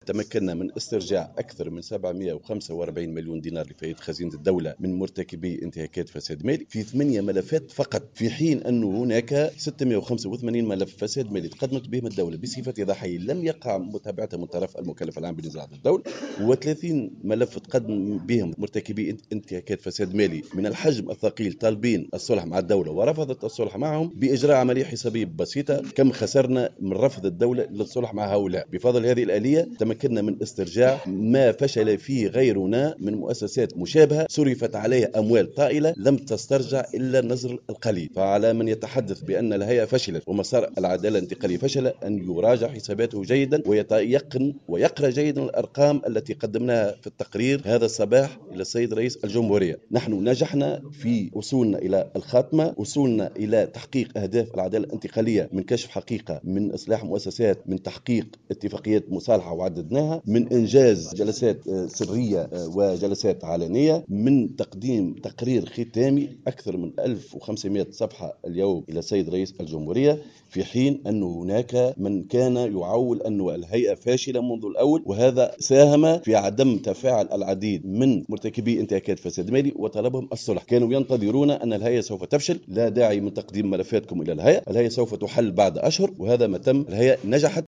تمكنا من استرجاع أكثر من 745 مليون دينار لفائدة خزينة الدولة من مرتكبي انتهاكات فساد مالي في 8 ملفات فقط، في حين أن هناك 685 ملف فساد مالي تقدمت بهم الدولة بصفة ضحية لم يقع متابعتها من طرف المكلف العام بنزاهة الدولة، و30 ملف تقدم بهم مرتكبي انتهاكات فساد مالي من الحجم الثقيل طالبين الصلح مع الدولة ورفضت الصلح معهم بإجراء عملية حسابية بسيطة. كم خسرنا من رفض الدولة للصلح مع هؤلاء؟ بفضل هذه الآلية تمكنا من استرجاع ما فشل فيه غيرنا من مؤسسات مشابهة صرفت عليها أموال طائلة لم تسترجع إلا النزر القليل. فعلى من يتحدث بأن الهيئة فشلت ومسار العدالة الانتقالية فشل أن يراجع حساباته جيدا ويتيقن ويقرأ جيدا الأرقام التي قدمناها في التقرير هذا الصباح إلى السيد رئيس الجمهورية. نحن نجحنا في وصولنا إلى الخاتمة، وصولنا إلى تحقيق أهداف العدالة الانتقالية من كشف حقيقة، من إصلاح مؤسسات، من تحقيق اتفاقيات مصالحة وعددناها، من إنجاز جلسات سرية وجلسات علنية، من تقديم تقرير ختامي أكثر من 1500 صفحة اليوم إلى السيد رئيس الجمهورية، في حين أن هناك من كان يعول أن الهيئة فاشلة منذ الأول، وهذا ساهم في عدم تفاعل العديد من مرتكبي انتهاكات فساد مالي وطلبهم الصلح. كانوا ينتظرون أن الهيئة سوف تفشل، لا داعي من تقديم ملفاتكم إلى الهيئة سوف تحل بعد أشهر، وهذا ما تم. الهيئة نجحت